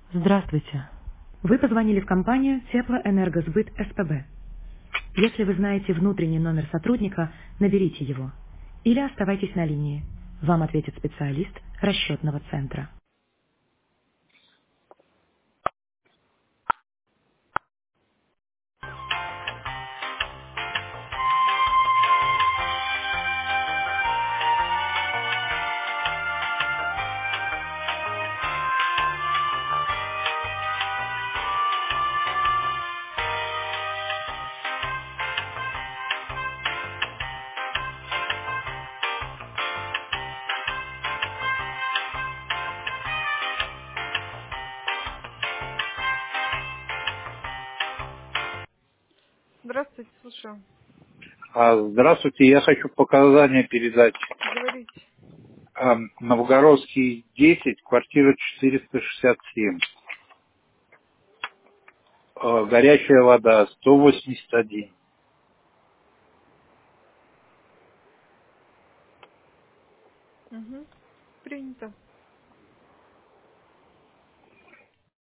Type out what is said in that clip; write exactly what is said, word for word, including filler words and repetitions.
Здравствуйте. Вы позвонили в компанию Теплоэнергосбыт СПБ. Если вы знаете внутренний номер сотрудника, наберите его. Или оставайтесь на линии. Вам ответит специалист расчетного центра. Здравствуйте, слушаю. А, Здравствуйте, я хочу показания передать. Говорите. А, Новгородский десять, квартира четыреста шестьдесят семь. А, Горячая вода сто восемьдесят один. Угу. Принято.